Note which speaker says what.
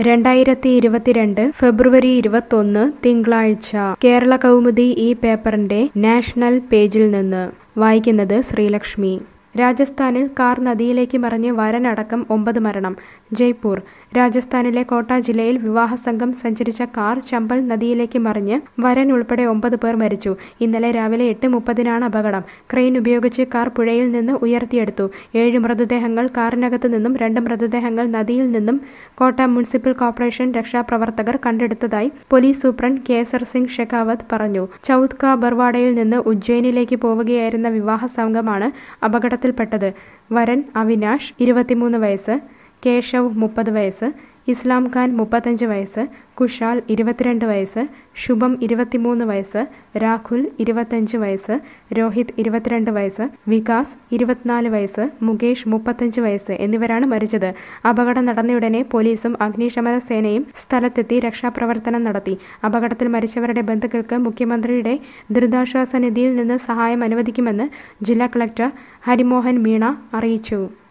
Speaker 1: 2022 ഫെബ്രുവരി 21 തിങ്കളാഴ്ച കേരള കൗമുദി ഈ പേപ്പറിന്റെ നാഷണൽ പേജിൽ നിന്ന് വായിക്കുന്നത് ശ്രീലക്ഷ്മി. രാജസ്ഥാനിൽ കാർ നദിയിലേക്ക് മറിഞ്ഞ് വരനടക്കം 9 മരണം. ജയ്പൂർ. രാജസ്ഥാനിലെ കോട്ട ജില്ലയിൽ വിവാഹ സംഘം സഞ്ചരിച്ച കാർ ചമ്പൽ നദിയിലേക്ക് മറിഞ്ഞ് വരൻ ഉൾപ്പെടെ 9 പേർ മരിച്ചു. ഇന്നലെ രാവിലെ 8:30-നാണ് അപകടം. ക്രെയിൻ ഉപയോഗിച്ച് കാർ പുഴയിൽ നിന്ന് ഉയർത്തിയെടുത്തു. 7 മൃതദേഹങ്ങൾ കാറിനകത്ത് നിന്നും 2 മൃതദേഹങ്ങൾ നദിയിൽ നിന്നും കോട്ട മുനിസിപ്പൽ കോർപ്പറേഷൻ രക്ഷാപ്രവർത്തകർ കണ്ടെടുത്തതായി പോലീസ് സൂപ്രണ്ട് കേസർ സിംഗ് ഷെഖാവത്ത് പറഞ്ഞു. ചൌത്ത് കാ ബർവാഡയിൽ നിന്ന് ഉജ്ജയിനിലേക്ക് പോവുകയായിരുന്ന വിവാഹ സംഘമാണ് അപകടത്തിൽപ്പെട്ടത്. വരൻ അവിനാഷ് 23 വയസ്സ്, കേശവ് 30 വയസ്സ്, ഇസ്ലാം ഖാൻ 35 വയസ്സ്, കുഷാൽ 22 വയസ്സ്, ശുഭം 23 വയസ്സ്, രാഹുൽ 25 വയസ്സ്, രോഹിത് 22 വയസ്സ്, വികാസ് 24 വയസ്സ്, മുകേഷ് 35 വയസ്സ് എന്നിവരാണ് മരിച്ചത്. അപകടം നടന്നയുടനെ പോലീസും അഗ്നിശമന സേനയും സ്ഥലത്തെത്തി രക്ഷാപ്രവർത്തനം നടത്തി. അപകടത്തിൽ മരിച്ചവരുടെ ബന്ധുക്കൾക്ക് മുഖ്യമന്ത്രിയുടെ ദുരിതാശ്വാസ നിധിയിൽ നിന്ന് സഹായം അനുവദിക്കുമെന്ന് ജില്ലാ കളക്ടർ ഹരിമോഹൻ മീണ അറിയിച്ചു.